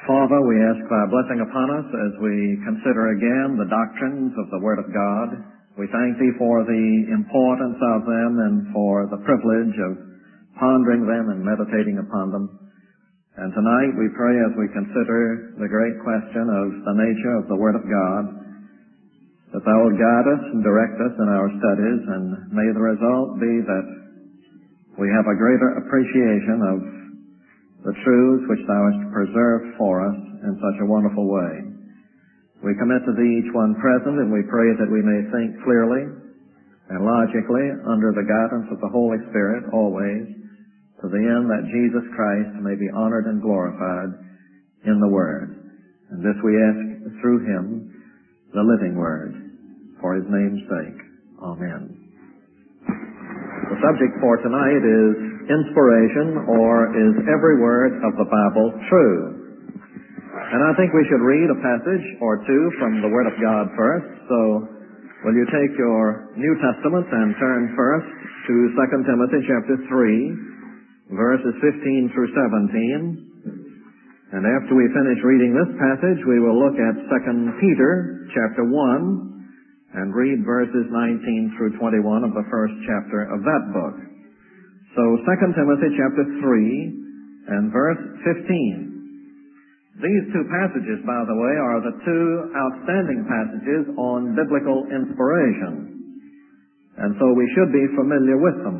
Father, we ask thy blessing upon us as we consider again the doctrines of the Word of God. We thank thee for the importance of them and for the privilege of pondering them and meditating upon them. And tonight we pray as we consider the great question of the nature of the Word of God, that thou wilt guide us and direct us in our studies, and may the result be that we have a greater appreciation of the truths which thou hast preserved for us in such a wonderful way. We commit to thee each one present, and we pray that we may think clearly and logically under the guidance of the Holy Spirit always, to the end that Jesus Christ may be honored and glorified in the Word. And this we ask through Him, the living Word, for His name's sake. Amen. The subject for tonight is inspiration, or is every word of the Bible true? And I think we should read a passage or two from the Word of God first. So will you take your New Testament and turn first to 2 Timothy chapter 3, verses 15 through 17. And after we finish reading this passage, we will look at 2 Peter chapter 1 and read verses 19 through 21 of the first chapter of that book. So 2 Timothy chapter 3 and verse 15. These two passages, by the way, are the two outstanding passages on biblical inspiration. And so we should be familiar with them.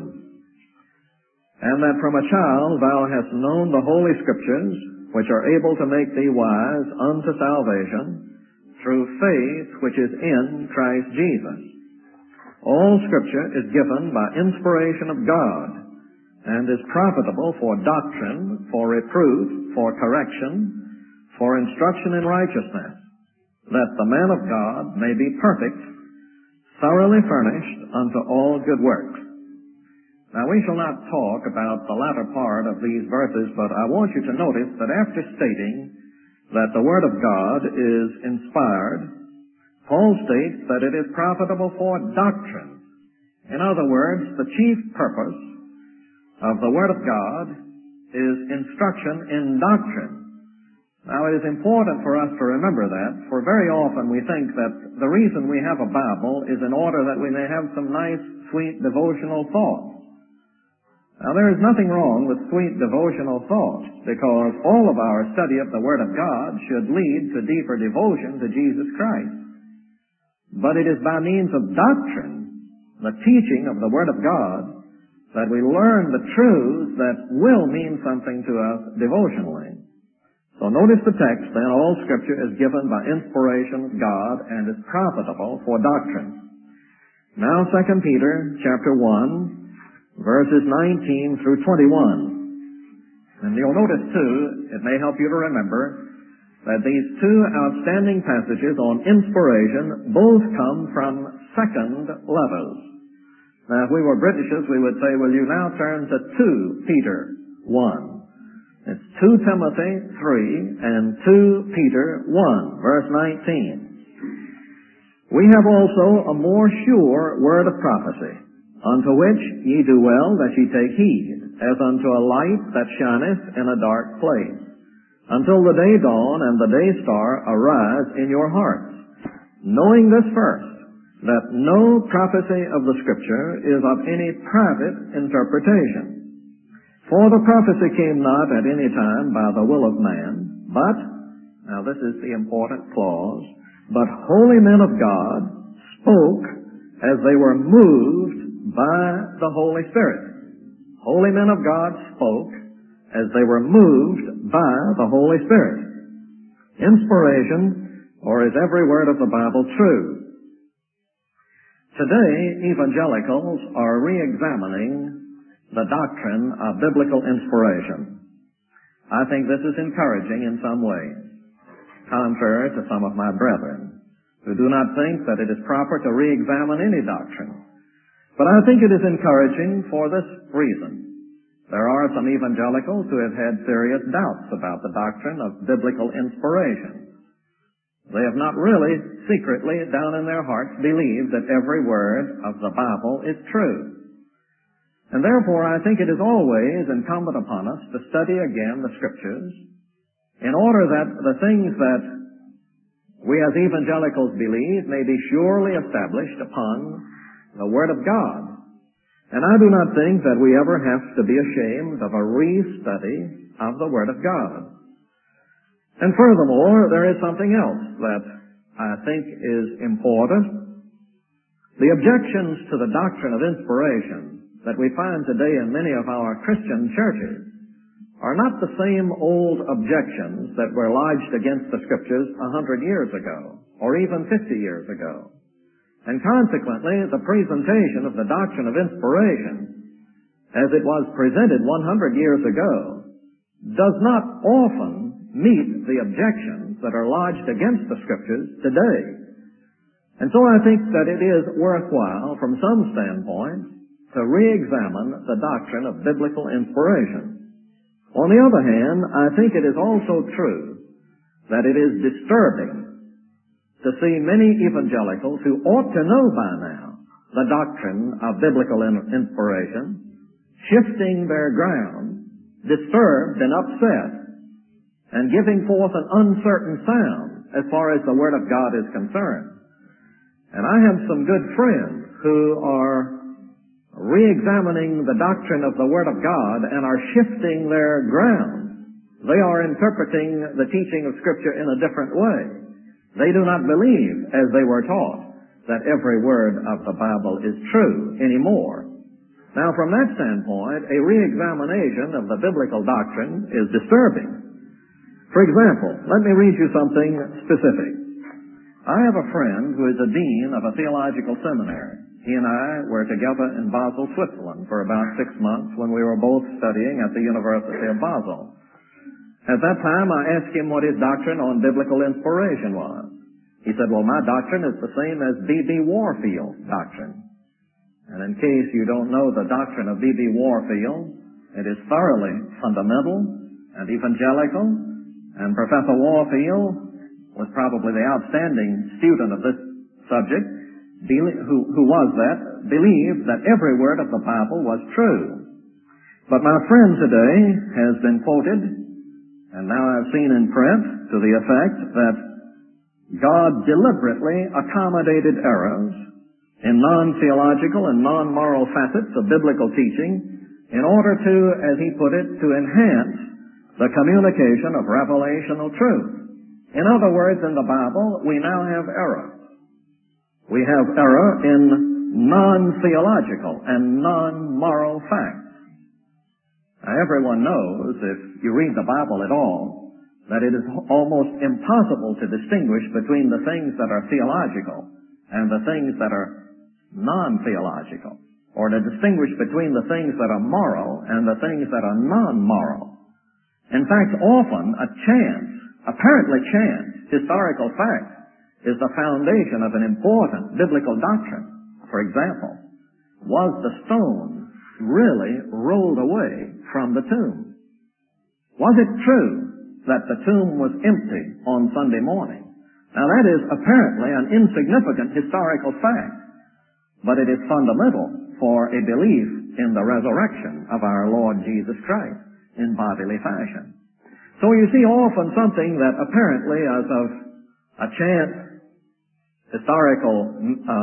And that from a child thou hast known the Holy Scriptures, which are able to make thee wise unto salvation, through faith which is in Christ Jesus. All Scripture is given by inspiration of God, and is profitable for doctrine, for reproof, for correction, for instruction in righteousness, that the man of God may be perfect, thoroughly furnished unto all good works. Now we shall not talk about the latter part of these verses, but I want you to notice that after stating that the Word of God is inspired, Paul states that it is profitable for doctrine. In other words, the chief purpose of the Word of God is instruction in doctrine. Now, it is important for us to remember that, for very often we think that the reason we have a Bible is in order that we may have some nice, sweet, devotional thoughts. Now, there is nothing wrong with sweet, devotional thoughts, because all of our study of the Word of God should lead to deeper devotion to Jesus Christ. But it is by means of doctrine, the teaching of the Word of God, that we learn the truths that will mean something to us devotionally. So notice the text then, all Scripture is given by inspiration of God and is profitable for doctrine. Now 2 Peter chapter 1, verses 19 through 21. And you'll notice too, it may help you to remember, that these two outstanding passages on inspiration both come from second letters. Now, if we were Britishers, we would say, will you now turn to 2 Peter 1. It's 2 Timothy 3 and 2 Peter 1, verse 19. We have also a more sure word of prophecy, unto which ye do well that ye take heed, as unto a light that shineth in a dark place, until the day dawn and the day star arise in your hearts, knowing this first, that no prophecy of the Scripture is of any private interpretation. For the prophecy came not at any time by the will of man, but, now this is the important clause, but holy men of God spoke as they were moved by the Holy Spirit. Holy men of God spoke as they were moved by the Holy Spirit. Inspiration, or is every word of the Bible true? Today, evangelicals are re-examining the doctrine of biblical inspiration. I think this is encouraging in some ways, contrary to some of my brethren, who do not think that it is proper to re-examine any doctrine. But I think it is encouraging for this reason. There are some evangelicals who have had serious doubts about the doctrine of biblical inspiration. They have not really secretly down in their hearts believed that every word of the Bible is true. And therefore I think it is always incumbent upon us to study again the Scriptures in order that the things that we as evangelicals believe may be surely established upon the Word of God. And I do not think that we ever have to be ashamed of a restudy of the Word of God. And furthermore, there is something else that I think is important. The objections to the doctrine of inspiration that we find today in many of our Christian churches are not the same old objections that were lodged against the Scriptures 100 years ago, or even 50 years ago. And consequently, the presentation of the doctrine of inspiration, as it was presented 100 years ago, does not often meet the objections that are lodged against the Scriptures today. And so I think that it is worthwhile, from some standpoint, to re-examine the doctrine of biblical inspiration. On the other hand, I think it is also true that it is disturbing to see many evangelicals who ought to know by now the doctrine of biblical inspiration shifting their ground, disturbed and upset, and giving forth an uncertain sound as far as the Word of God is concerned. And I have some good friends who are re-examining the doctrine of the Word of God and are shifting their ground. They are interpreting the teaching of Scripture in a different way. They do not believe, as they were taught, that every word of the Bible is true anymore. Now, from that standpoint, a re-examination of the biblical doctrine is disturbing. For example, let me read you something specific. I have a friend who is a dean of a theological seminary. He and I were together in Basel, Switzerland for about 6 months when we were both studying at the University of Basel. At that time, I asked him what his doctrine on biblical inspiration was. He said, well, my doctrine is the same as B.B. Warfield's doctrine. And in case you don't know the doctrine of B.B. Warfield, it is thoroughly fundamental and evangelical, and Professor Warfield was probably the outstanding student of this subject, believed that every word of the Bible was true. But my friend today has been quoted, and now I've seen in print, to the effect that God deliberately accommodated errors in non-theological and non-moral facets of biblical teaching in order to, as he put it, to enhance the communication of revelational truth. In other words, in the Bible, we now have error. We have error in non-theological and non-moral facts. Now, everyone knows, if you read the Bible at all, that it is almost impossible to distinguish between the things that are theological and the things that are non-theological, or to distinguish between the things that are moral and the things that are non-moral. In fact, often apparently chance, historical fact, is the foundation of an important biblical doctrine. For example, was the stone really rolled away from the tomb? Was it true that the tomb was empty on Sunday morning? Now that is apparently an insignificant historical fact, but it is fundamental for a belief in the resurrection of our Lord Jesus Christ in bodily fashion. So you see, often something that apparently is of a chance historical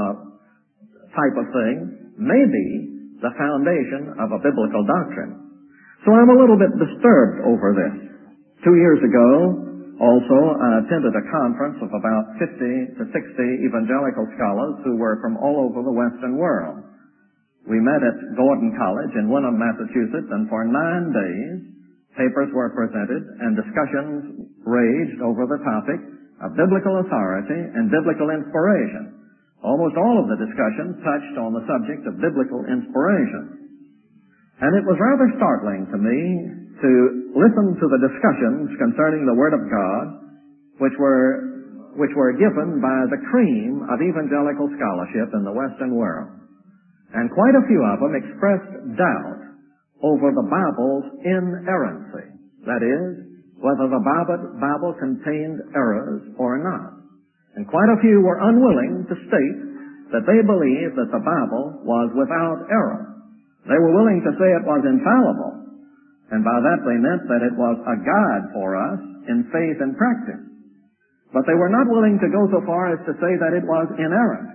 type of thing may be the foundation of a biblical doctrine. So I'm a little bit disturbed over this. 2 years ago, also, I attended a conference of about 50 to 60 evangelical scholars who were from all over the Western world. We met at Gordon College in Wenham, Massachusetts, and for 9 days, papers were presented and discussions raged over the topic of biblical authority and biblical inspiration. Almost all of the discussions touched on the subject of biblical inspiration. And it was rather startling to me to listen to the discussions concerning the Word of God, which were given by the cream of evangelical scholarship in the Western world. And quite a few of them expressed doubt over the Bible's inerrancy. That is, whether the Bible contained errors or not. And quite a few were unwilling to state that they believed that the Bible was without error. They were willing to say it was infallible. And by that they meant that it was a guide for us in faith and practice. But they were not willing to go so far as to say that it was inerrant.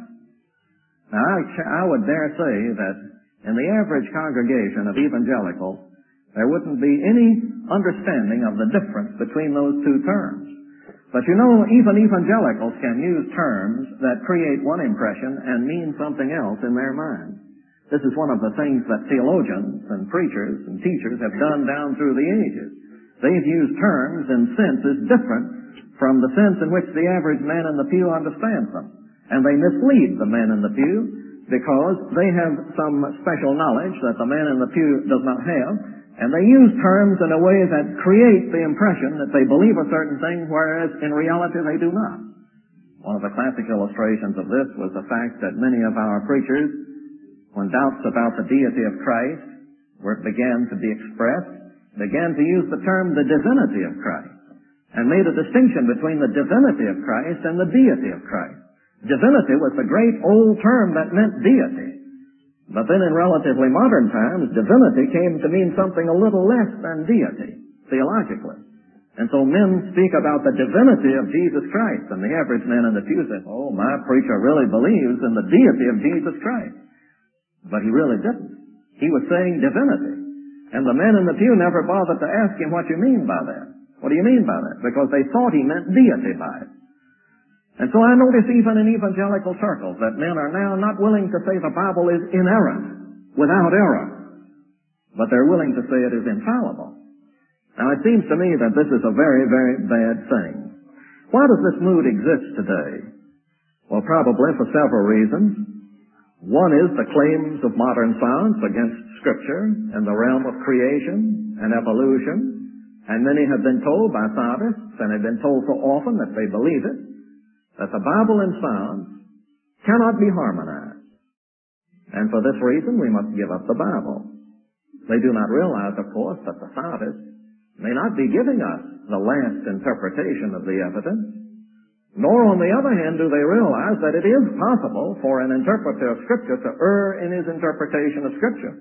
Now, I would dare say that in the average congregation of evangelicals, there wouldn't be any understanding of the difference between those two terms. But you know, even evangelicals can use terms that create one impression and mean something else in their mind. This is one of the things that theologians and preachers and teachers have done down through the ages. They've used terms in senses different from the sense in which the average man in the pew understands them. And they mislead the man in the pew because they have some special knowledge that the man in the pew does not have, and they use terms in a way that create the impression that they believe a certain thing, whereas in reality they do not. One of the classic illustrations of this was the fact that many of our preachers, when doubts about the deity of Christ began to be expressed, began to use the term the divinity of Christ, and made a distinction between the divinity of Christ and the deity of Christ. Divinity was the great old term that meant deity. But then in relatively modern times, divinity came to mean something a little less than deity, theologically. And so men speak about the divinity of Jesus Christ, and the average man in the pew says, "Oh, my preacher really believes in the deity of Jesus Christ." But he really didn't. He was saying divinity. And the men in the pew never bothered to ask him, "What you mean by that? What do you mean by that?" Because they thought he meant deity by it. And so I notice even in evangelical circles that men are now not willing to say the Bible is inerrant, without error, but they're willing to say it is infallible. Now it seems to me that this is a very, very bad thing. Why does this mood exist today? Well, probably for several reasons. One is the claims of modern science against Scripture in the realm of creation and evolution, and many have been told by scientists, and have been told so often that they believe it, that the Bible and science cannot be harmonized. And for this reason, we must give up the Bible. They do not realize, of course, that the scientists may not be giving us the last interpretation of the evidence, nor, on the other hand, do they realize that it is possible for an interpreter of Scripture to err in his interpretation of Scripture,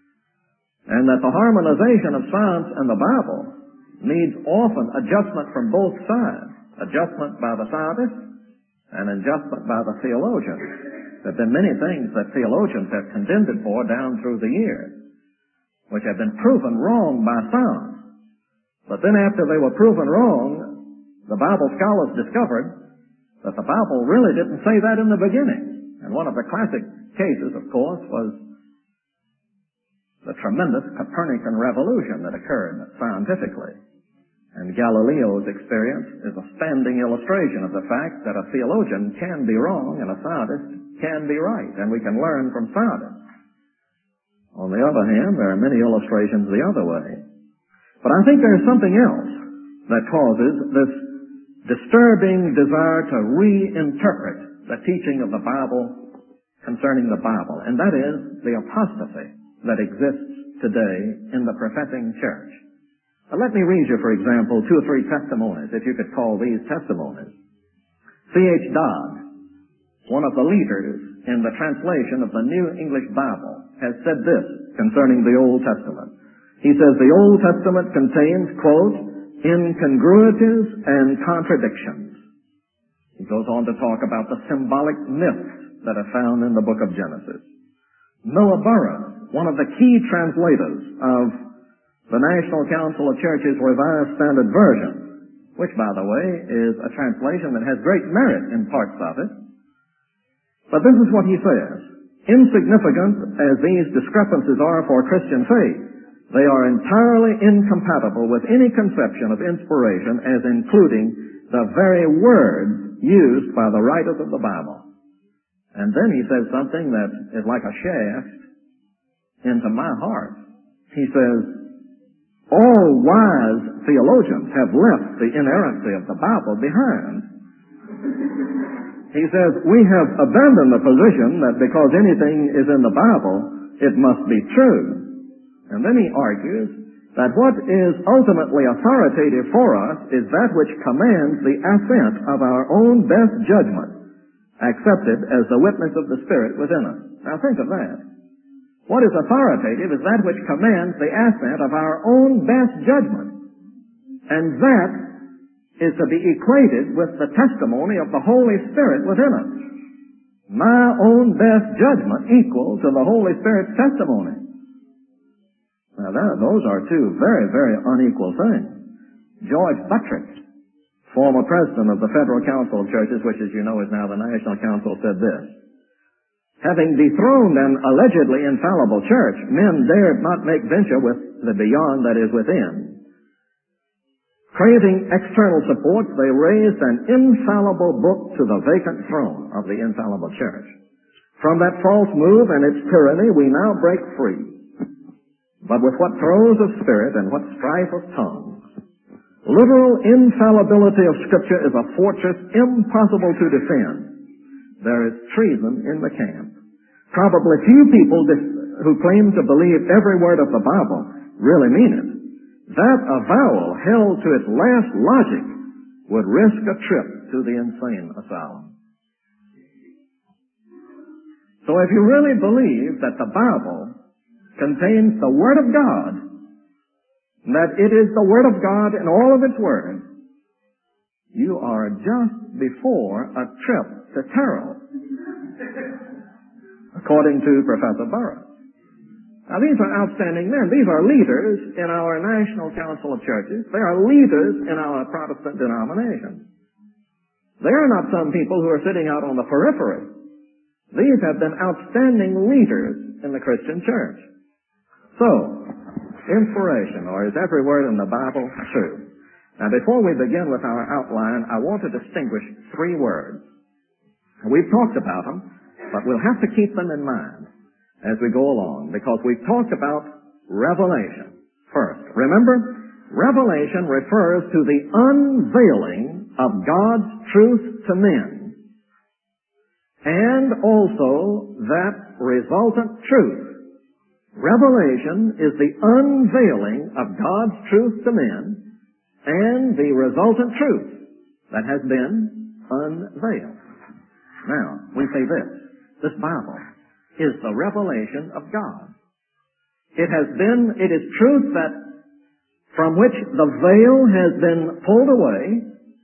and that the harmonization of science and the Bible needs often adjustment from both sides, adjustment by the scientists and adjustment by the theologians. There have been many things that theologians have contended for down through the years, which have been proven wrong by science. But then after they were proven wrong, the Bible scholars discovered that the Bible really didn't say that in the beginning. And one of the classic cases, of course, was the tremendous Copernican revolution that occurred scientifically. And Galileo's experience is a standing illustration of the fact that a theologian can be wrong and a scientist can be right, and we can learn from scientists. On the other hand, there are many illustrations the other way. But I think there's something else that causes this disturbing desire to reinterpret the teaching of the Bible concerning the Bible, and that is the apostasy that exists today in the professing church. Let me read you, for example, 2 or 3 testimonies, if you could call these testimonies. C.H. Dodd, one of the leaders in the translation of the New English Bible, has said this concerning the Old Testament. He says, the Old Testament contains, quote, incongruities and contradictions. He goes on to talk about the symbolic myths that are found in the book of Genesis. Noah Burroughs, one of the key translators of the National Council of Churches Revised Standard Version, which, by the way, is a translation that has great merit in parts of it. But this is what he says. Insignificant as these discrepancies are for Christian faith, they are entirely incompatible with any conception of inspiration as including the very words used by the writers of the Bible. And then he says something that is like a shaft into my heart. He says, all wise theologians have left the inerrancy of the Bible behind. He says, we have abandoned the position that because anything is in the Bible, it must be true. And then he argues that what is ultimately authoritative for us is that which commands the assent of our own best judgment, accepted as the witness of the Spirit within us. Now think of that. What is authoritative is that which commands the assent of our own best judgment. And that is to be equated with the testimony of the Holy Spirit within us. My own best judgment equal to the Holy Spirit's testimony. Now those are two very, very unequal things. George Buttrick, former president of the Federal Council of Churches, which as you know is now the National Council, said this: having dethroned an allegedly infallible church, men dared not make venture with the beyond that is within. Craving external support, they raised an infallible book to the vacant throne of the infallible church. From that false move and its tyranny, we now break free. But with what throes of spirit and what strife of tongues, literal infallibility of Scripture is a fortress impossible to defend. There is treason in the camp. Probably few people who claim to believe every word of the Bible really mean it. That avowal held to its last logic would risk a trip to the insane asylum. So if you really believe that the Bible contains the Word of God, that it is the Word of God in all of its words, you are just before a trip to Terrell, according to Professor Burroughs. Now, these are outstanding men. These are leaders in our National Council of Churches. They are leaders in our Protestant denomination. They are not some people who are sitting out on the periphery. These have been outstanding leaders in the Christian church. So, inspiration, or is every word in the Bible true? Now, before we begin with our outline, I want to distinguish three words. We've talked about them, but we'll have to keep them in mind as we go along, because we've talked about revelation first. Remember, revelation refers to the unveiling of God's truth to men, and also that resultant truth. Revelation is the unveiling of God's truth to men and the resultant truth that has been unveiled. Now, we say this Bible is the revelation of God. It is truth that from which the veil has been pulled away,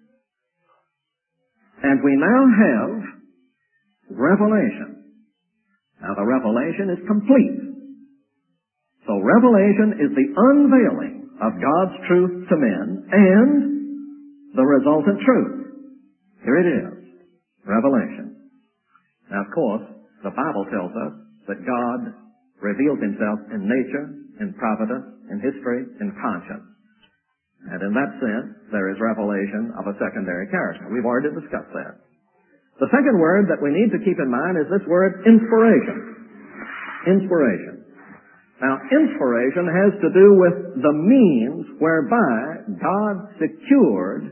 and we now have revelation. Now, the revelation is complete. So revelation is the unveiling of God's truth to men and the resultant truth. Here it is, revelation. Now, of course, the Bible tells us that God reveals Himself in nature, in providence, in history, in conscience. And in that sense, there is revelation of a secondary character. We've already discussed that. The second word that we need to keep in mind is this word inspiration. Inspiration. Now, inspiration has to do with the means whereby God secured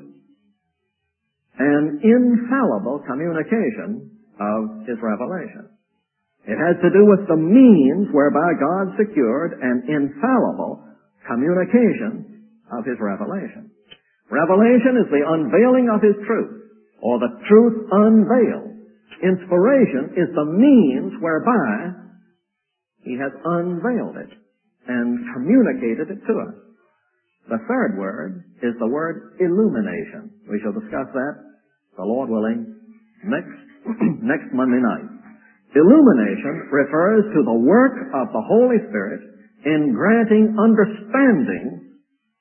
an infallible communication of His revelation. It has to do with the means whereby God secured an infallible communication of His revelation. Revelation is the unveiling of His truth, or the truth unveiled. Inspiration is the means whereby He has unveiled it and communicated it to us. The third word is the word illumination. We shall discuss that, the Lord willing, next Monday night. Illumination refers to the work of the Holy Spirit in granting understanding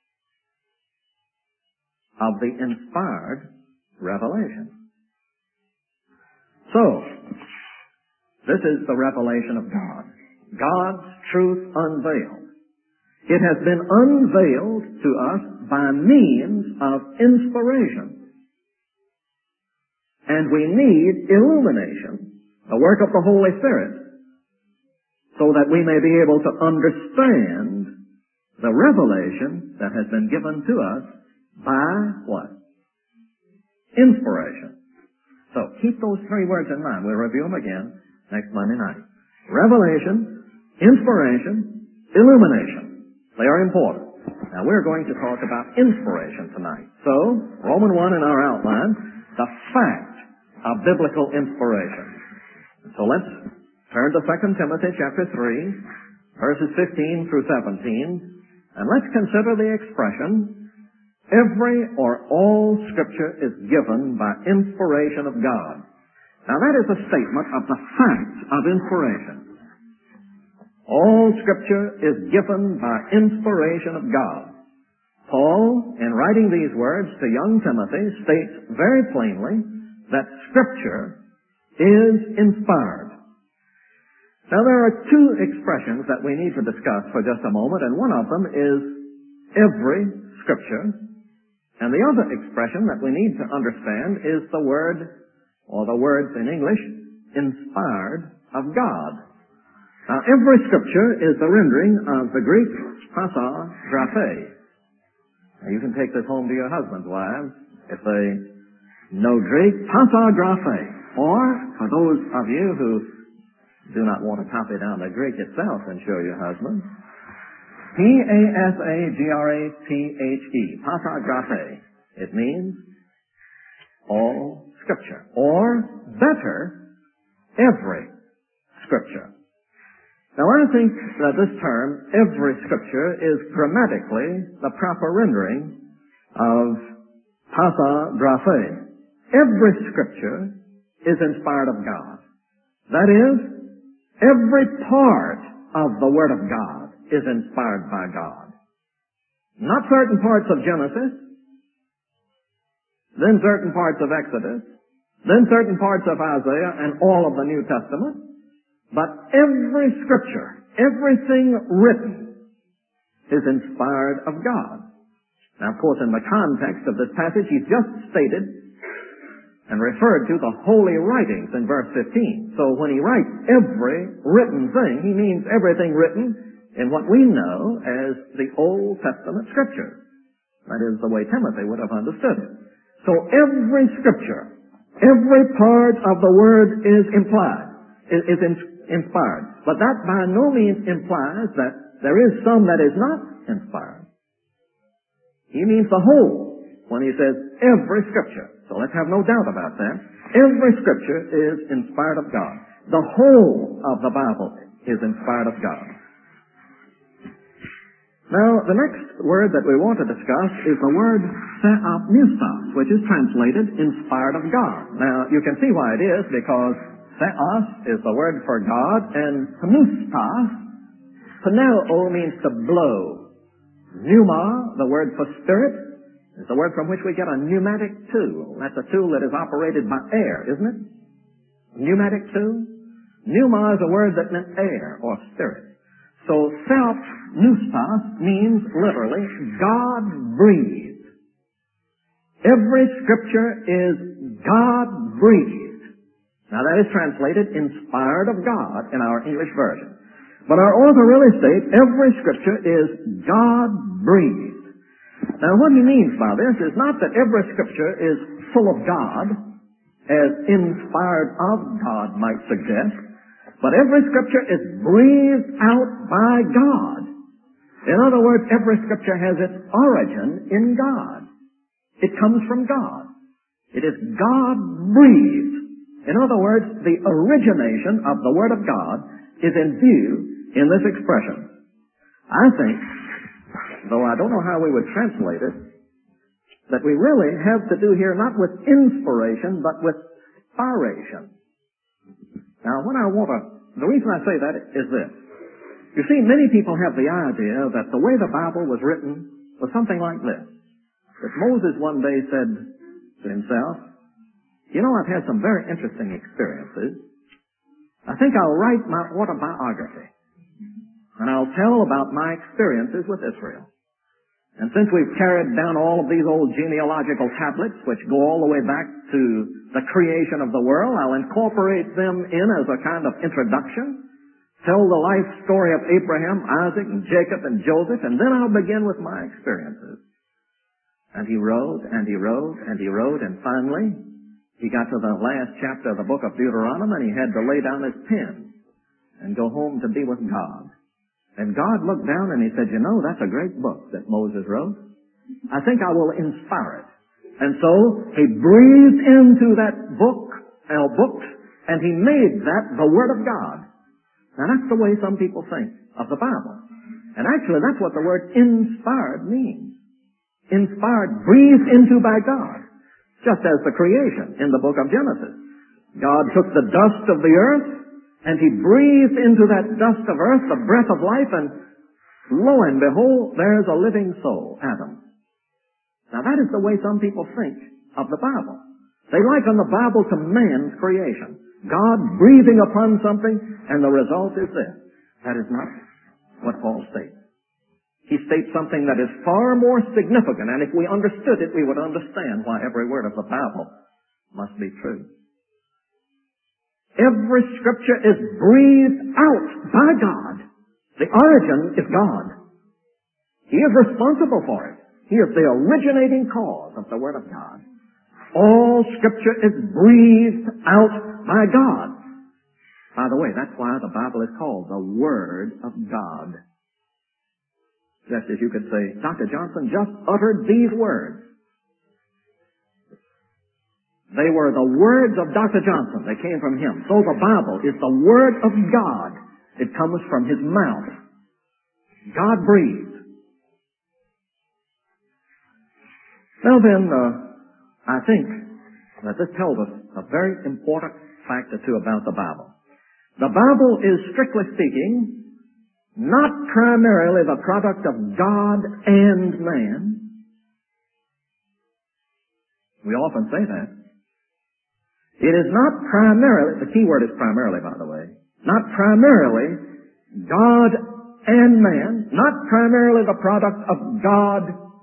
of the inspired revelation. So, this is the revelation of God. God's truth unveiled. It has been unveiled to us by means of inspiration. And we need illumination, the work of the Holy Spirit, so that we may be able to understand the revelation that has been given to us by what? Inspiration. So keep those three words in mind. We'll review them again next Monday night. Revelation, inspiration, illumination. They are important. Now we're going to talk about inspiration tonight. So, Roman 1 in our outline, the fact of biblical inspiration. So let's turn to 2 Timothy chapter 3 verses 15 through 17, and let's consider the expression, every or all Scripture is given by inspiration of God. Now that is a statement of the fact of inspiration. All Scripture is given by inspiration of God. Paul, in writing these words to young Timothy, states very plainly that Scripture is inspired. Now there are two expressions that we need to discuss for just a moment, and one of them is every Scripture, and the other expression that we need to understand is the word, or the words in English, inspired of God. Now every Scripture is the rendering of the Greek pasa graphe. Now you can take this home to your husbands, wives, if they know Greek, pasa graphe. Or, for those of you who do not want to copy down the Greek itself and show your husband, P-A-S-A-G-R-A-P-H-E, pasa graphe. It means all Scripture. Or, better, every Scripture. Now I think that this term, every Scripture, is grammatically the proper rendering of pasa graphe. Every Scripture is inspired of God. That is, every part of the Word of God is inspired by God. Not certain parts of Genesis, then certain parts of Exodus, then certain parts of Isaiah and all of the New Testament, but every Scripture, everything written, is inspired of God. Now, of course, in the context of this passage, he's just stated and referred to the holy writings in verse 15. So when he writes every written thing, he means everything written in what we know as the Old Testament Scripture. That is the way Timothy would have understood it. So every Scripture, every part of the Word is inspired. But that by no means implies that there is some that is not inspired. He means the whole when he says every Scripture. So let's have no doubt about that. Every Scripture is inspired of God. The whole of the Bible is inspired of God. Now, the next word that we want to discuss is the word theopneustos, which is translated inspired of God. Now, you can see why it is, because theos is the word for God, and pneustos, pneo means to blow. Pneuma, the word for spirit, is the word from which we get a pneumatic tool. That's a tool that is operated by air, isn't it? Pneumatic tool? Pneuma is a word that meant air or spirit. So theopneustos means literally God-breathed. Every Scripture is God-breathed. Now that is translated inspired of God in our English version. But our author really states every Scripture is God-breathed. Now what he means by this is not that every Scripture is full of God, as inspired of God might suggest, but every Scripture is breathed out by God. In other words, every Scripture has its origin in God. It comes from God. It is God-breathed. In other words, the origination of the Word of God is in view in this expression. I think, though I don't know how we would translate it, that we really have to do here not with inspiration, but with spiration. Now, the reason I say that is this. You see, many people have the idea that the way the Bible was written was something like this. That Moses one day said to himself, you know, I've had some very interesting experiences. I think I'll write my autobiography. And I'll tell about my experiences with Israel. And since we've carried down all of these old genealogical tablets, which go all the way back to the creation of the world, I'll incorporate them in as a kind of introduction, tell the life story of Abraham, Isaac, and Jacob, and Joseph, and then I'll begin with my experiences. And he wrote, and he wrote, and he wrote, and finally, he got to the last chapter of the book of Deuteronomy, and he had to lay down his pen and go home to be with God. And God looked down and he said, you know, that's a great book that Moses wrote. I think I will inspire it. And so he breathed into that books, and he made that the Word of God. Now that's the way some people think. of the Bible. And actually, that's what the word inspired means. Inspired, breathed into by God. Just as the creation in the book of Genesis. God took the dust of the earth, and He breathed into that dust of earth the breath of life, and lo and behold, there's a living soul, Adam. Now that is the way some people think of the Bible. They liken the Bible to man's creation. God breathing upon something, and the result is this. That is not what Paul states. He states something that is far more significant, and if we understood it, we would understand why every word of the Bible must be true. Every Scripture is breathed out by God. The origin is God. He is responsible for it. He is the originating cause of the Word of God. All Scripture is breathed out by God. By the way, that's why the Bible is called the Word of God. Just as you could say, Dr. Johnson just uttered these words. They were the words of Dr. Johnson. They came from him. So the Bible is the Word of God. It comes from His mouth. God breathed. Now then, I think that this tells us a very important fact or two about the Bible. The Bible is, strictly speaking, not primarily the product of God and man. We often say that. It is not primarily, the key word is primarily, by the way, not primarily God and man, not primarily the product of God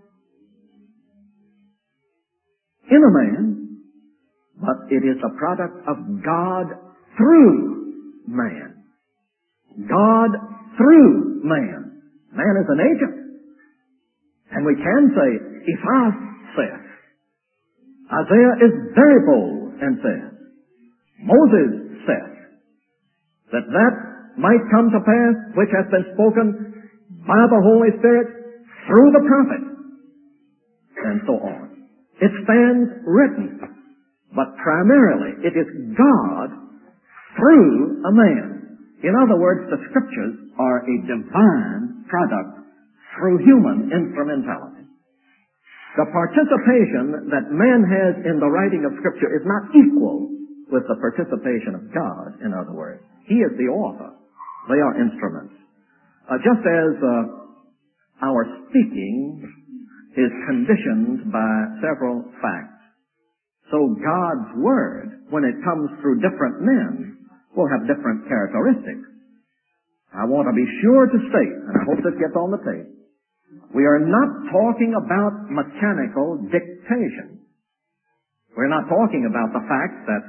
in a man, but it is the product of God through man. God through man. Man is an agent. And we can say, Ephah saith. Isaiah is very bold and says, Moses saith, that might come to pass which hath been spoken by the Holy Spirit through the prophet, and so on. It stands written, but primarily it is God through a man. In other words, the Scriptures are a divine product through human instrumentality. The participation that man has in the writing of Scripture is not equal with the participation of God, in other words. He is the author. They are instruments. Just as our speaking is conditioned by several facts, so God's Word, when it comes through different men, will have different characteristics. I want to be sure to state, and I hope this gets on the tape, we are not talking about mechanical dictation. We're not talking about the fact that,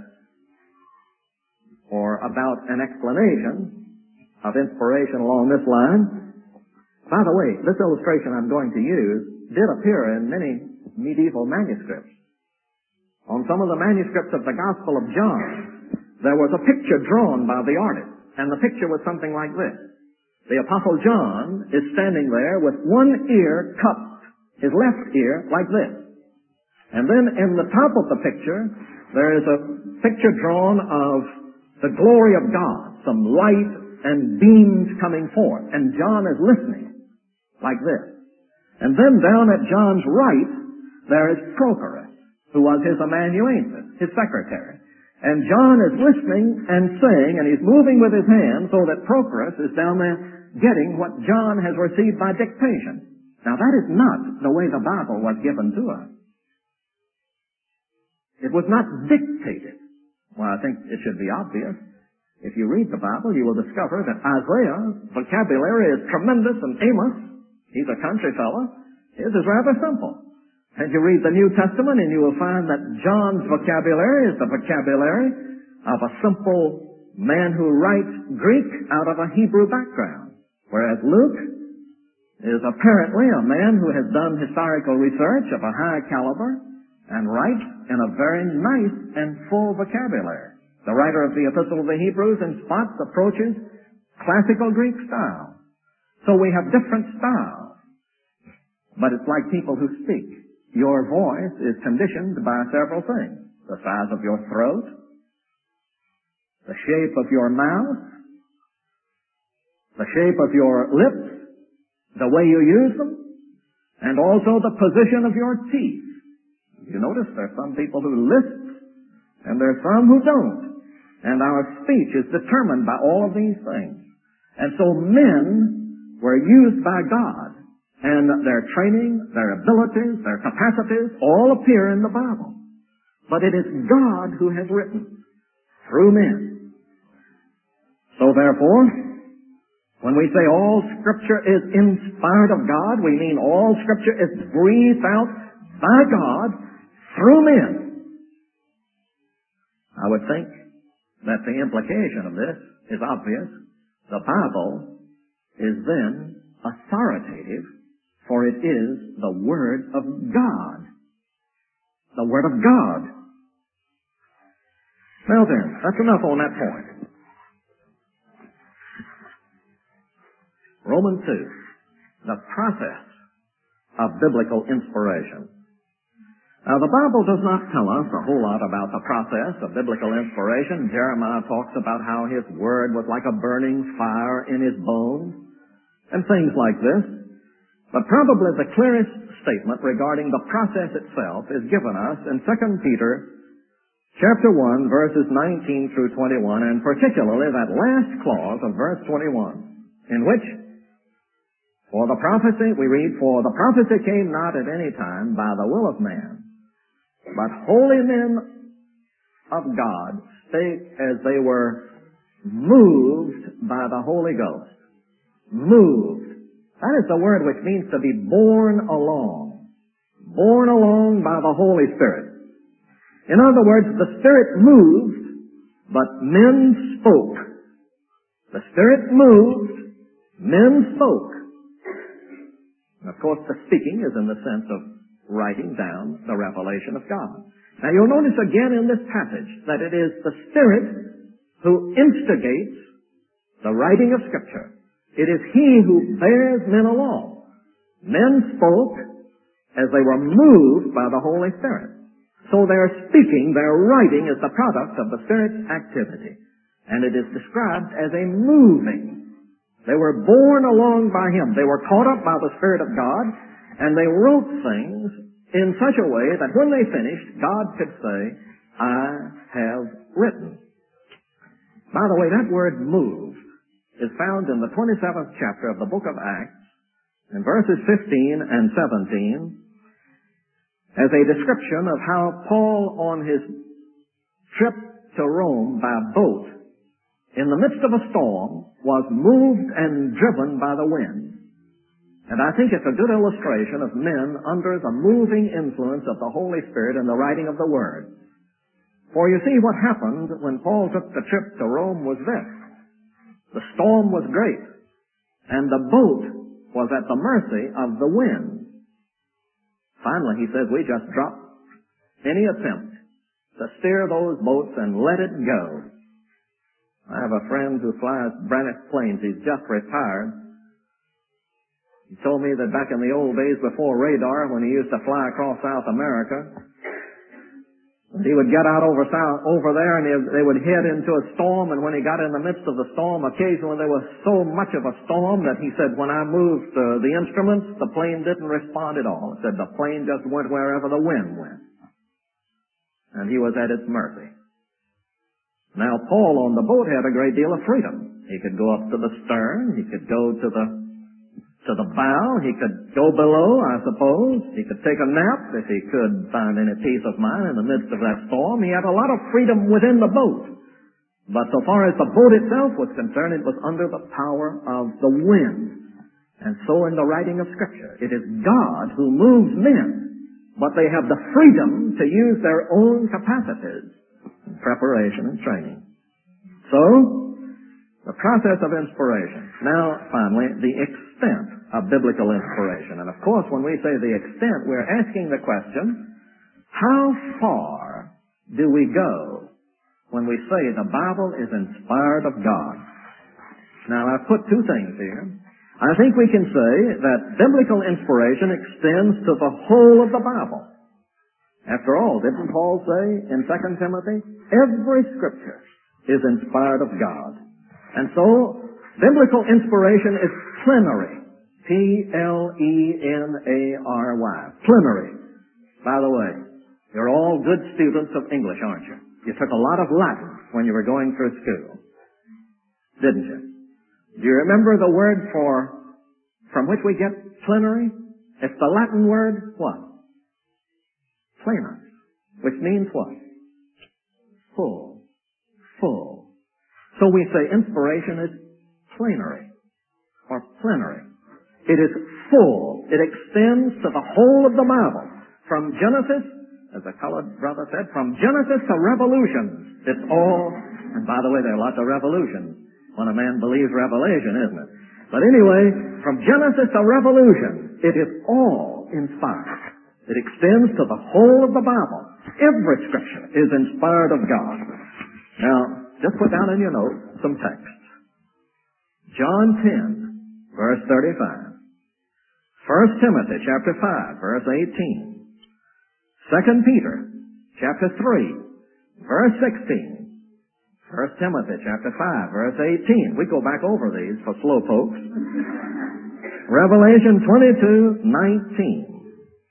or about an explanation of inspiration along this line. By the way, this illustration I'm going to use did appear in many medieval manuscripts. On some of the manuscripts of the Gospel of John, there was a picture drawn by the artist, and the picture was something like this. The Apostle John is standing there with one ear cupped, his left ear, like this. And then in the top of the picture, there is a picture drawn of the glory of God, some light and beams coming forth, and John is listening, like this. And then down at John's right, there is Prochorus, who was his amanuensis, his secretary. And John is listening and saying, and he's moving with his hand so that Prochorus is down there getting what John has received by dictation. Now that is not the way the Bible was given to us. It was not dictated. Well, I think it should be obvious. If you read the Bible, you will discover that Isaiah's vocabulary is tremendous, and Amos, he's a country fellow, his is rather simple. And you read the New Testament and you will find that John's vocabulary is the vocabulary of a simple man who writes Greek out of a Hebrew background. Whereas Luke is apparently a man who has done historical research of a high caliber and writes in a very nice and full vocabulary. The writer of the Epistle of the Hebrews in spots approaches classical Greek style. So we have different styles. But it's like people who speak. Your voice is conditioned by several things. The size of your throat, the shape of your mouth, the shape of your lips, the way you use them, and also the position of your teeth. You notice there's some people who lisp, and there's some who don't. And our speech is determined by all of these things. And so men were used by God, and their training, their abilities, their capacities all appear in the Bible. But it is God who has written through men. So therefore, when we say all Scripture is inspired of God, we mean all Scripture is breathed out by God through men. I would think that the implication of this is obvious. The Bible is then authoritative, for it is the Word of God. The Word of God. Well then, that's enough on that point. Romans 2, the process of biblical inspiration. Now, the Bible does not tell us a whole lot about the process of biblical inspiration. Jeremiah talks about how his word was like a burning fire in his bones, and things like this. But probably the clearest statement regarding the process itself is given us in 2 Peter chapter 1, verses 19 through 21, and particularly that last clause of verse 21, in which for the prophecy, we read, for the prophecy came not at any time by the will of man, but holy men of God spake as they were moved by the Holy Ghost. Moved. That is the word which means to be borne along. Borne along by the Holy Spirit. In other words, the Spirit moved, but men spoke. The Spirit moved, men spoke. And of course, the speaking is in the sense of writing down the revelation of God. Now you'll notice again in this passage that it is the Spirit who instigates the writing of Scripture. It is He who bears men along. Men spoke as they were moved by the Holy Spirit. So their speaking, their writing is the product of the Spirit's activity. And it is described as a moving. They were borne along by Him. They were caught up by the Spirit of God, and they wrote things in such a way that when they finished, God could say, I have written. By the way, that word move is found in the 27th chapter of the book of Acts, in verses 15 and 17, as a description of how Paul on his trip to Rome by boat, in the midst of a storm, was moved and driven by the wind. And I think it's a good illustration of men under the moving influence of the Holy Spirit in the writing of the Word. For you see, what happened when Paul took the trip to Rome was this. The storm was great, and the boat was at the mercy of the wind. Finally, he says, we just dropped any attempt to steer those boats and let it go. I have a friend who flies Braniff planes. He's just retired. He told me that back in the old days before radar, when he used to fly across South America, he would get out over there and they would head into a storm, and when he got in the midst of the storm, occasionally there was so much of a storm that he said when I moved the instruments, the plane didn't respond at all. He said the plane just went wherever the wind went. And he was at its mercy. Now, Paul on the boat had a great deal of freedom. He could go up to the stern. He could go to the bow. He could go below, I suppose. He could take a nap if he could find any peace of mind in the midst of that storm. He had a lot of freedom within the boat. But so far as the boat itself was concerned, it was under the power of the wind. And so in the writing of Scripture, it is God who moves men, but they have the freedom to use their own capacities. Preparation and training. So, the process of inspiration. Now, finally, the extent of biblical inspiration. And of course, when we say the extent, we're asking the question, how far do we go when we say the Bible is inspired of God? Now, I've put two things here. I think we can say that biblical inspiration extends to the whole of the Bible. After all, didn't Paul say in 2 Timothy, every Scripture is inspired of God. And so, Biblical inspiration is plenary. P-L-E-N-A-R-Y. Plenary. By the way, you're all good students of English, aren't you? You took a lot of Latin when you were going through school, didn't you? Do you remember the word from which we get plenary? It's the Latin word, what? Plenus, which means what? Full. Full. So we say inspiration is plenary, or plenary. It is full. It extends to the whole of the Bible. From Genesis, as a colored brother said, from Genesis to Revolution, it's all, and by the way, there are lots of revolutions when a man believes revelation, isn't it? But anyway, from Genesis to Revolution, it is all inspired. It extends to the whole of the Bible. Every Scripture is inspired of God. Now, just put down in your notes some texts. John 10, verse 35. 1 Timothy chapter 5, verse 18. 2 Peter chapter 3, verse 16. 1 Timothy chapter 5, verse 18. We go back over these for slow folks. Revelation 22:19.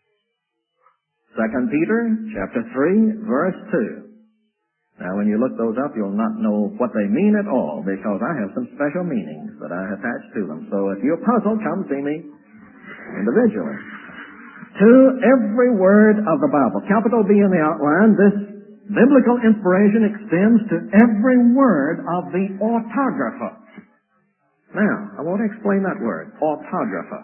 2 Peter chapter 3, verse 2. Now, when you look those up, you'll not know what they mean at all, because I have some special meanings that I attach to them. So if you're puzzled, come see me individually. To every word of the Bible, capital B in the outline, this biblical inspiration extends to every word of the autographer. Now, I want to explain that word, autographer.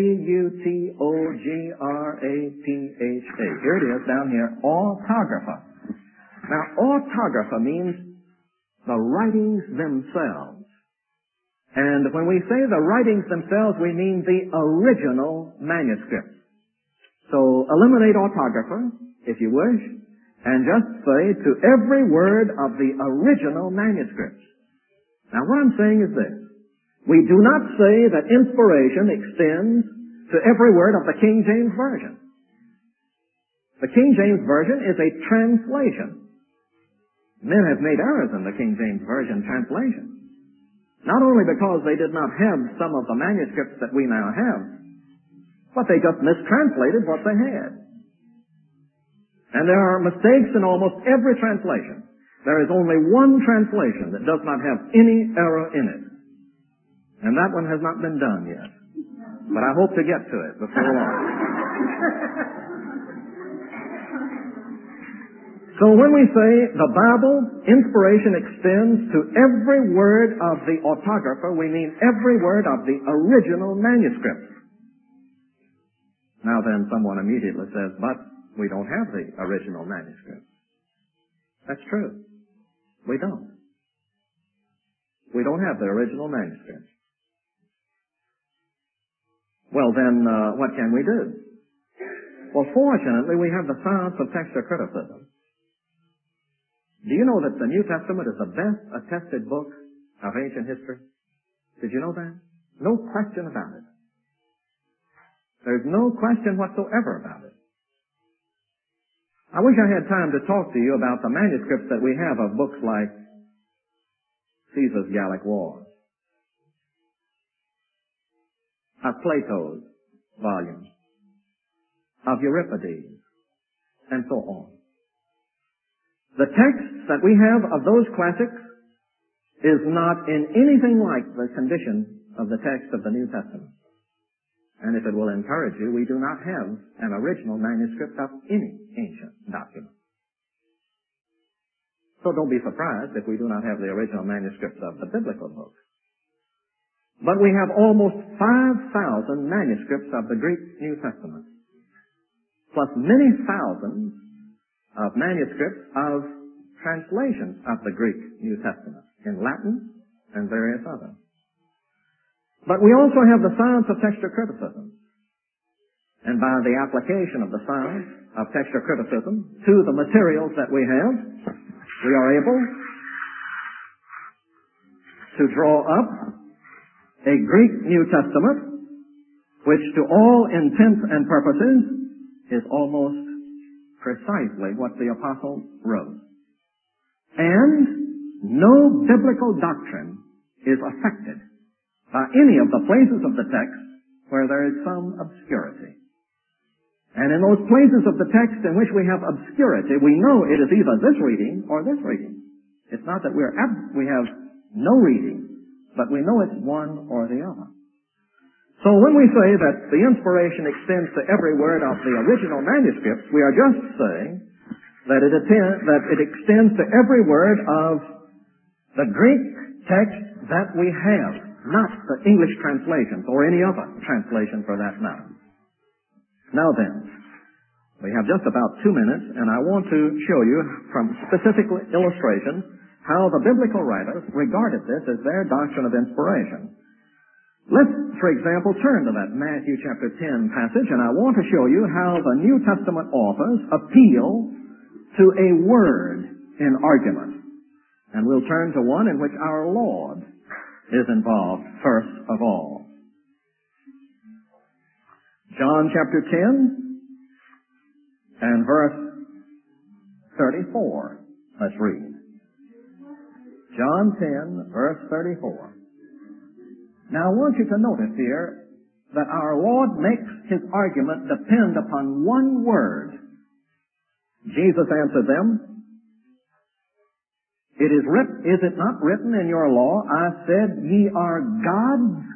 A-U-T-O-G-R-A-P-H-A. Here it is down here, autographer. Now, autographer means the writings themselves. And when we say the writings themselves, we mean the original manuscript. So eliminate autographer, if you wish, and just say to every word of the original manuscript. Now what I'm saying is this. We do not say that inspiration extends to every word of the King James Version. The King James Version is a translation. Men have made errors in the King James Version translation. Not only because they did not have some of the manuscripts that we now have, but they just mistranslated what they had. And there are mistakes in almost every translation. There is only one translation that does not have any error in it. And that one has not been done yet. But I hope to get to it before long. So when we say the Bible, inspiration extends to every word of the autographer, we mean every word of the original manuscript. Now then, someone immediately says, but we don't have the original manuscript. That's true. We don't. We don't have the original manuscript. Well then, what can we do? Well, fortunately, we have the science of textual criticism. Do you know that the New Testament is the best attested book of ancient history? Did you know that? No question about it. There's no question whatsoever about it. I wish I had time to talk to you about the manuscripts that we have of books like Caesar's Gallic Wars, of Plato's volumes, of Euripides, and so on. The text that we have of those classics is not in anything like the condition of the text of the New Testament. And if it will encourage you, we do not have an original manuscript of any ancient document. So don't be surprised if we do not have the original manuscripts of the biblical books. But we have almost 5,000 manuscripts of the Greek New Testament, plus many thousands of manuscripts of translations of the Greek New Testament in Latin and various others. But we also have the science of textual criticism. And by the application of the science of textual criticism to the materials that we have, we are able to draw up a Greek New Testament which to all intents and purposes is almost precisely what the apostle wrote. And no biblical doctrine is affected by any of the places of the text where there is some obscurity. And in those places of the text in which we have obscurity, we know it is either this reading or this reading. It's not that we have no reading, but we know it's one or the other. So when we say that the inspiration extends to every word of the original manuscripts, we are just saying that it extends to every word of the Greek text that we have, not the English translations or any other translation for that matter. Now then, we have just about 2 minutes, and I want to show you from specific illustrations how the biblical writers regarded this as their doctrine of inspiration. Let's, for example, turn to that Matthew chapter 10 passage, and I want to show you how the New Testament authors appeal to a word in argument. And we'll turn to one in which our Lord is involved first of all. John chapter 10 and verse 34. Let's read. John 10, verse 34. Now I want you to notice here that our Lord makes his argument depend upon one word. Jesus answered them, Is it not written in your law, I said, ye are gods?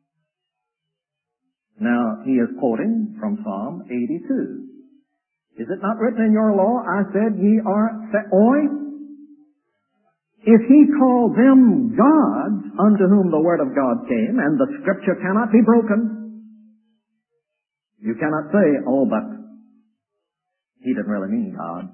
Now, he is quoting from Psalm 82. Is it not written in your law, I said, ye are theoi? If he called them gods unto whom the word of God came, and the scripture cannot be broken, you cannot say, oh, but he didn't really mean God.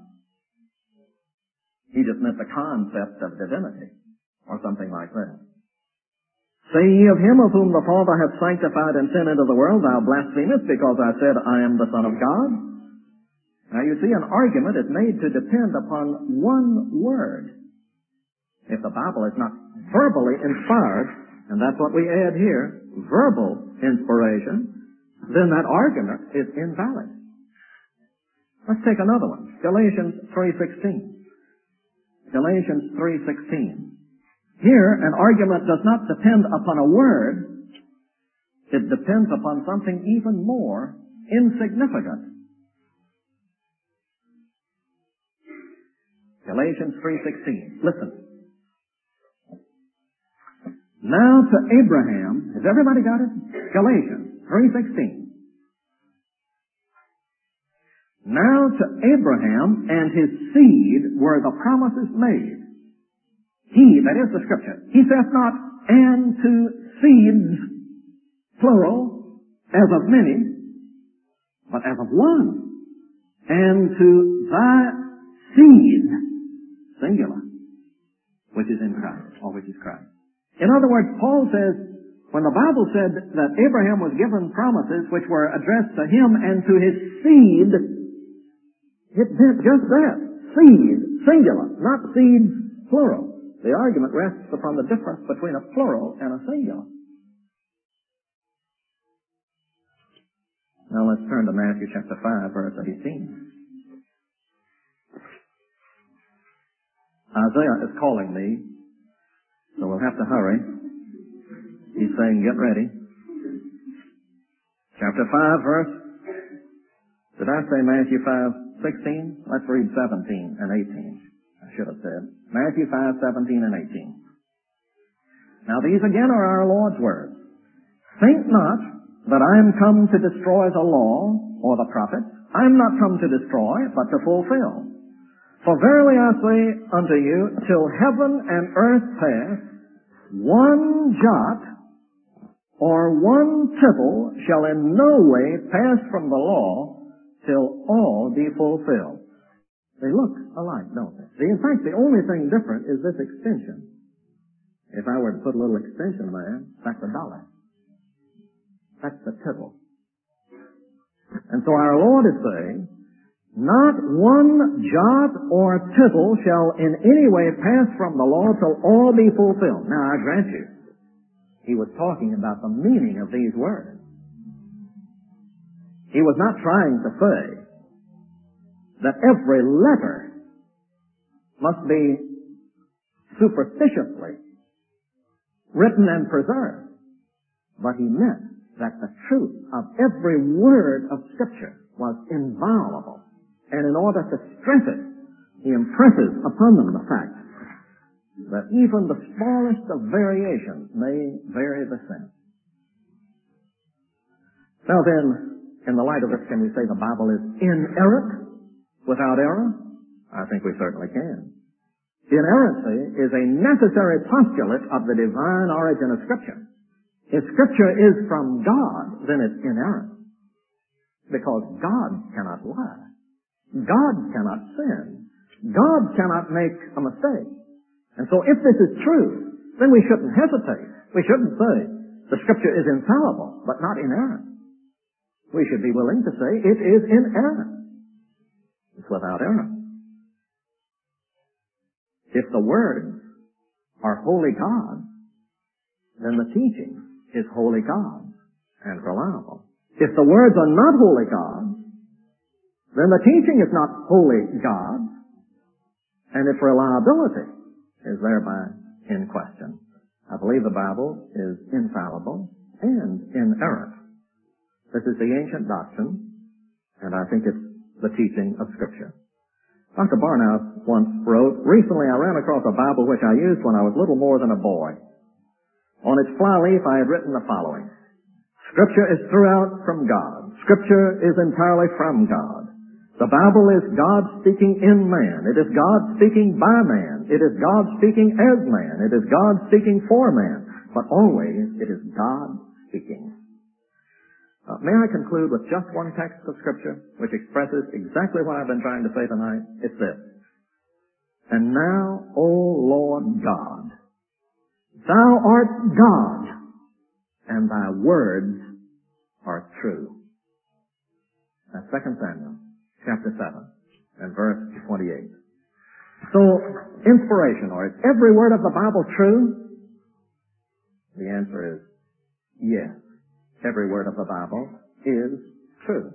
He just meant the concept of divinity, or something like that. Say ye of him of whom the Father hath sanctified and sent into the world, thou blasphemest, because I said, I am the Son of God. Now you see, an argument is made to depend upon one word. If the Bible is not verbally inspired, and that's what we add here, verbal inspiration, then that argument is invalid. Let's take another one. Galatians 3:16. Galatians 3:16. Here, an argument does not depend upon a word. It depends upon something even more insignificant. Galatians 3:16. Listen. Now to Abraham, has everybody got it? Galatians 3:16. Now to Abraham and his seed were the promises made. He, that is the Scripture, he saith not, and to seeds, plural, as of many, but as of one, and to thy seed, singular, which is in Christ, or which is Christ. In other words, Paul says, when the Bible said that Abraham was given promises which were addressed to him and to his seed, it meant just that. Seed, singular, not seeds, plural. The argument rests upon the difference between a plural and a singular. Now let's turn to Matthew chapter 5, verse 18. Isaiah is calling me, so we'll have to hurry. He's saying, get ready. Chapter 5, verse, did I say Matthew 5:16? Let's read 17 and 18. I should have said. Matthew 5:17 and 18. Now these again are our Lord's words. Think not that I am come to destroy the law or the prophets. I am not come to destroy, but to fulfill. For verily I say unto you, till heaven and earth pass, one jot or one tittle shall in no way pass from the law till all be fulfilled. They look alike, don't they? In fact, the only thing different is this extension. If I were to put a little extension there, that's $1. That's the tittle. And so our Lord is saying, not one jot or tittle shall in any way pass from the law till all be fulfilled. Now, I grant you, he was talking about the meaning of these words. He was not trying to say that every letter must be superstitiously written and preserved. but he meant that the truth of every word of Scripture was inviolable. And in order to stress it, he impresses upon them the fact that even the smallest of variations may vary the sense. Now then, in the light of this, can we say the Bible is inerrant, without error? I think we certainly can. Inerrancy is a necessary postulate of the divine origin of Scripture. If Scripture is from God, then it's inerrant. Because God cannot lie. God cannot sin. God cannot make a mistake. And so if this is true, then we shouldn't hesitate. We shouldn't say the Scripture is infallible, but not inerrant. We should be willing to say it is inerrant. It's without error. If the words are wholly God, then the teaching is wholly God and reliable. If the words are not wholly God, then the teaching is not wholly God, and its reliability is thereby in question. I believe the Bible is infallible and inerrant. This is the ancient doctrine, and I think it's the teaching of Scripture. Dr. Barnhouse once wrote, "Recently I ran across a Bible which I used when I was little more than a boy. On its flyleaf I had written the following: Scripture is throughout from God. Scripture is entirely from God. The Bible is God speaking in man. It is God speaking by man. It is God speaking as man. It is God speaking for man. But always it is God speaking." May I conclude with just one text of Scripture which expresses exactly what I've been trying to say tonight? It's this: "And now, O Lord God, Thou art God, and Thy words are true." That's 2 Samuel chapter 7 and verse 28. So, inspiration, or is every word of the Bible true? The answer is yes. Every word of the Bible is true.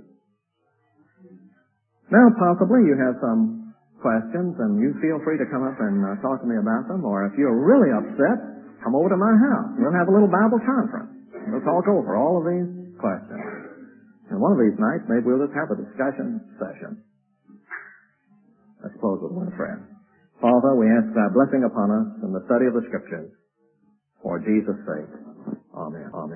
Now, possibly you have some questions, and you feel free to come up and talk to me about them, or if you're really upset, come over to my house. We'll have a little Bible conference. We'll talk over all of these questions. And one of these nights, maybe we'll just have a discussion session. Let's close with one prayer. Father, we ask Thy blessing upon us in the study of the Scriptures. For Jesus' sake. Amen. Amen.